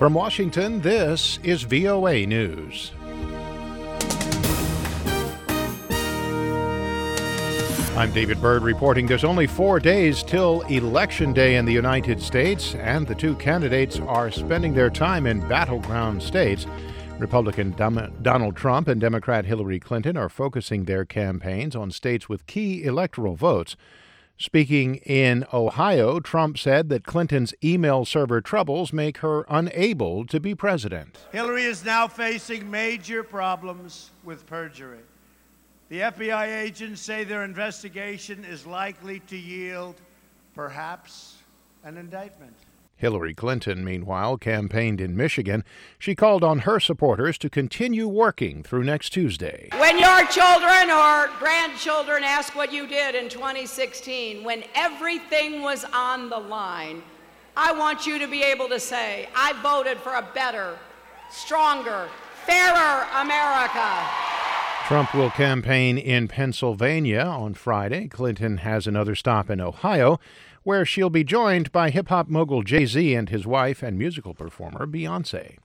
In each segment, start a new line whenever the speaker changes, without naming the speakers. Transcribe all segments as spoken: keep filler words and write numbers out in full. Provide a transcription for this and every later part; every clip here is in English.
From Washington, this is V O A News. I'm David Byrd reporting there's only four days till Election Day in the United States, and the two candidates are spending their time in battleground states. Republican Donald Trump and Democrat Hillary Clinton are focusing their campaigns on states with key electoral votes. Speaking in Ohio, Trump said that Clinton's email server troubles make her unable to be president.
Hillary is now facing major problems with perjury. The F B I agents say their investigation is likely to yield, perhaps, an indictment.
Hillary Clinton, meanwhile, campaigned in Michigan. She called on her supporters to continue working through next Tuesday.
When your children or grandchildren ask what you did in twenty sixteen, when everything was on the line, I want you to be able to say, I voted for a better, stronger, fairer America.
Trump will campaign in Pennsylvania on Friday. Clinton has another stop in Ohio, where she'll be joined by hip-hop mogul Jay-Z and his wife and musical performer Beyoncé.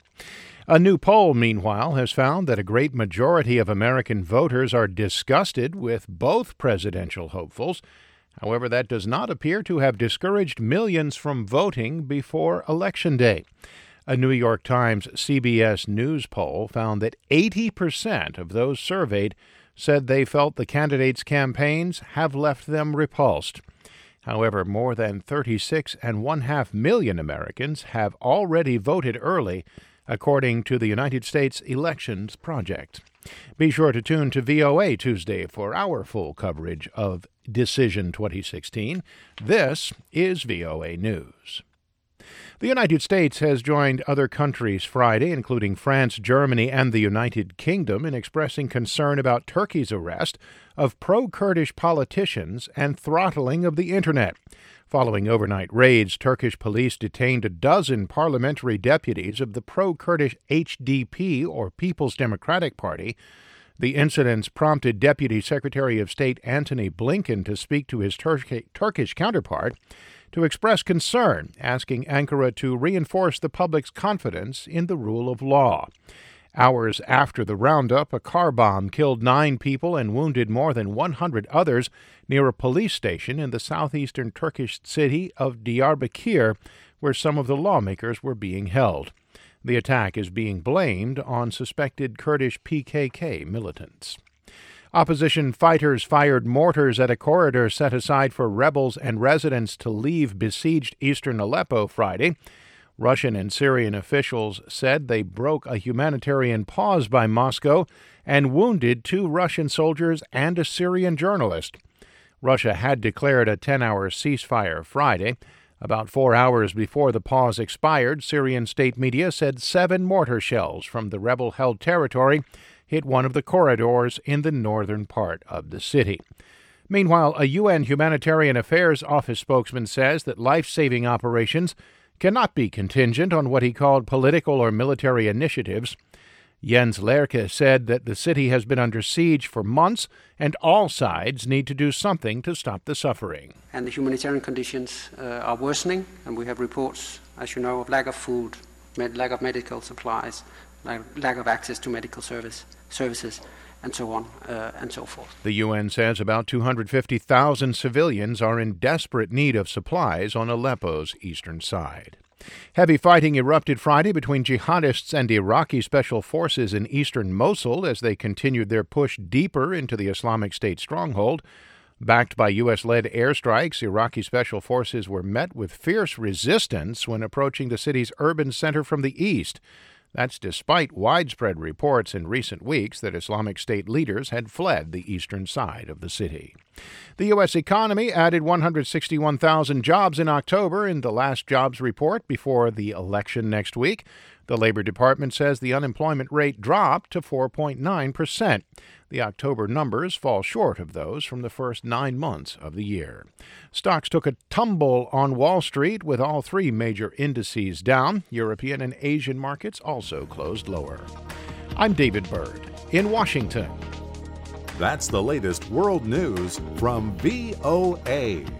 A new poll, meanwhile, has found that a great majority of American voters are disgusted with both presidential hopefuls. However, that does not appear to have discouraged millions from voting before Election Day. A New York Times C B S News poll found that eighty percent of those surveyed said they felt the candidates' campaigns have left them repulsed. However, more than thirty-six and one half million Americans have already voted early, according to the United States Elections Project. Be sure to tune to V O A Tuesday for our full coverage of Decision twenty sixteen. This is V O A News. The United States has joined other countries Friday, including France, Germany, and the United Kingdom, in expressing concern about Turkey's arrest of pro-Kurdish politicians and throttling of the Internet. Following overnight raids, Turkish police detained a dozen parliamentary deputies of the pro-Kurdish H D P, or People's Democratic Party. The incidents prompted Deputy Secretary of State Antony Blinken to speak to his Tur- Turkish counterpart to express concern, asking Ankara to reinforce the public's confidence in the rule of law. Hours after the roundup, a car bomb killed nine people and wounded more than one hundred others near a police station in the southeastern Turkish city of Diyarbakir, where some of the lawmakers were being held. The attack is being blamed on suspected Kurdish P K K militants. Opposition fighters fired mortars at a corridor set aside for rebels and residents to leave besieged eastern Aleppo Friday. Russian and Syrian officials said they broke a humanitarian pause by Moscow and wounded two Russian soldiers and a Syrian journalist. Russia had declared a ten-hour ceasefire Friday. About four hours before the pause expired, Syrian state media said seven mortar shells from the rebel-held territory hit one of the corridors in the northern part of the city. Meanwhile, a U N Humanitarian Affairs Office spokesman says that life-saving operations cannot be contingent on what he called political or military initiatives. Jens Lerke said that the city has been under siege for months and all sides need to do something to stop the suffering.
And the humanitarian conditions uh, are worsening, and we have reports, as you know, of lack of food, med- lack of medical supplies, lack, lack of access to medical service, services, and so on uh, and so forth.
The U N says about two hundred fifty thousand civilians are in desperate need of supplies on Aleppo's eastern side. Heavy fighting erupted Friday between jihadists and Iraqi special forces in eastern Mosul as they continued their push deeper into the Islamic State stronghold. Backed by U S-led airstrikes, Iraqi special forces were met with fierce resistance when approaching the city's urban center from the east. That's despite widespread reports in recent weeks that Islamic State leaders had fled the eastern side of the city. The U S economy added one hundred sixty-one thousand jobs in October in the last jobs report before the election next week. The Labor Department says the unemployment rate dropped to four point nine percent. The October numbers fall short of those from the first nine months of the year. Stocks took a tumble on Wall Street, with all three major indices down. European and Asian markets also closed lower. I'm David Byrd in Washington.
That's the latest world news from V O A.